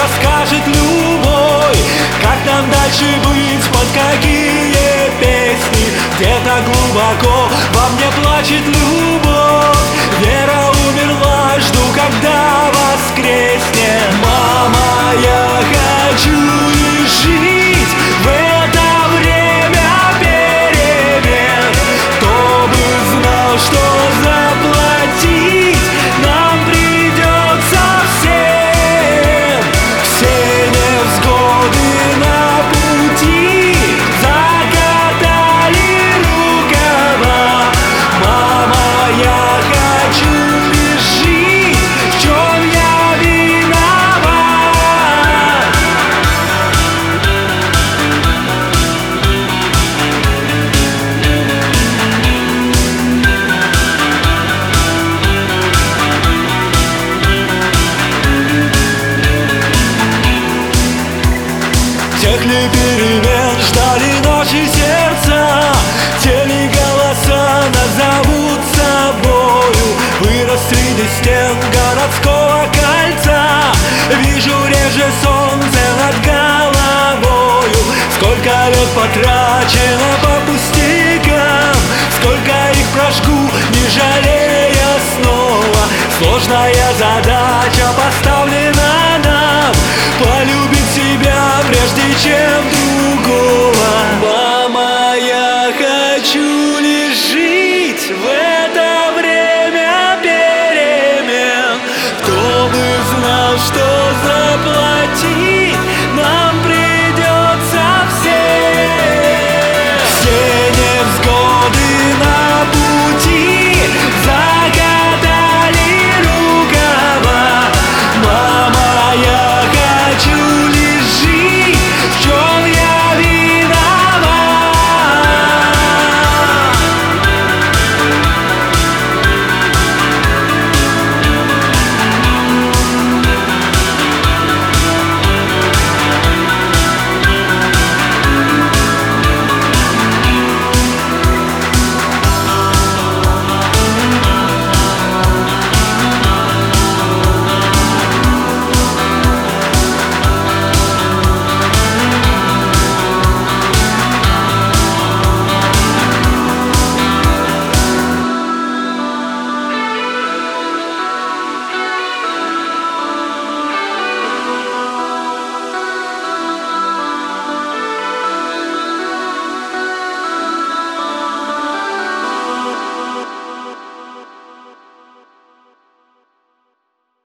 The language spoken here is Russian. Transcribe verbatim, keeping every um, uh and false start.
расскажет любой, как нам дальше быть, под какие песни. Где-то глубоко во мне плачет любовь, вера умерла, жду, когда воскреснет. Мама, я хочу и жить в это время перемен. Кто бы знал, что заплатить нам придется всем. Все невзгоды на пути закатали рукава. Мама, я хочу лишь жить, в чем я виноват. Тех ли перемен ждали ночи сердца, те ли голоса назовут собою. Вырос среди стен городского кольца, вижу реже солнце над головою. Сколько лет потрачено по